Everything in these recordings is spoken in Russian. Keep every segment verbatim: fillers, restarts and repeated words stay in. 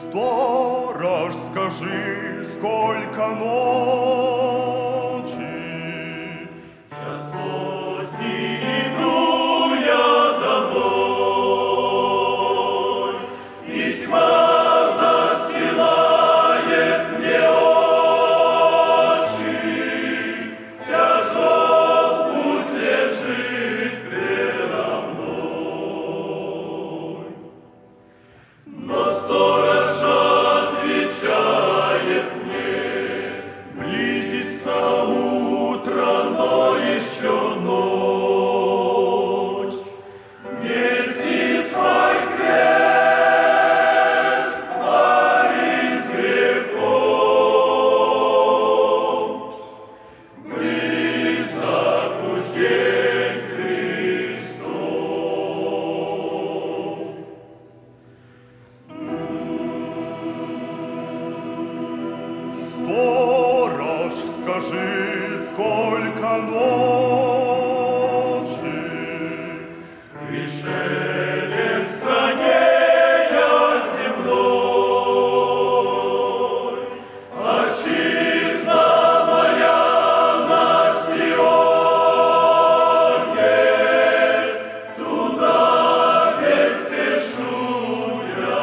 Сторож, скажи, сколько ночи? Час поздний, иду я домой, и тьма застилает мне очи. Тяжел путь лежит предо мной, но сторож отвечает мне: близится утро, но еще ночь. Неси свой крест, борись с грехом. Близок уж день Христов. Сторож, скажи, сколько ночи? Пришелец в стране я земной, отчизна моя на Сионе, туда ведь спешу я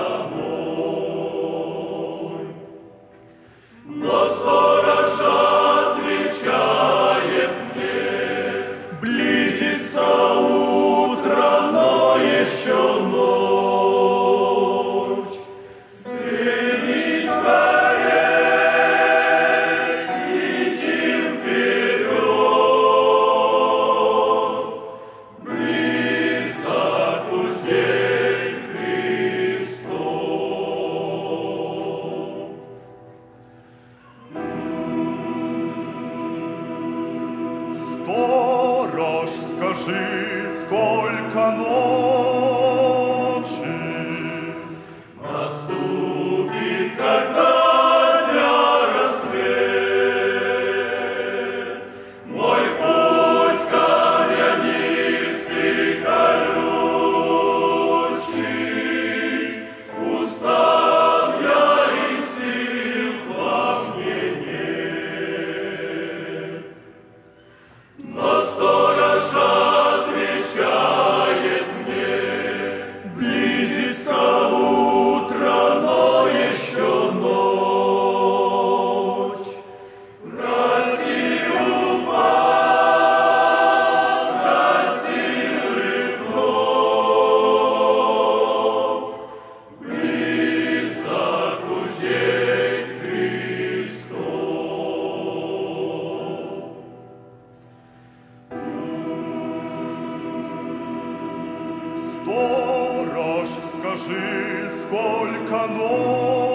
домой. Но сторож отвечает мне: близится утро, но еще ночь. Стремись скорей, иди вперед. Близок уж день Христов. Сторож, скажи, сколько ночи? Наступит, когда дня рассвет, мой путь каменистый, колючий. Устал я, и сил во мне нет. Но сторож отвечает мне: близится утро, но еще ночь. В Россию погасилы вновь. Близок уж день Христов. Сторож, скажи, сколько ночи?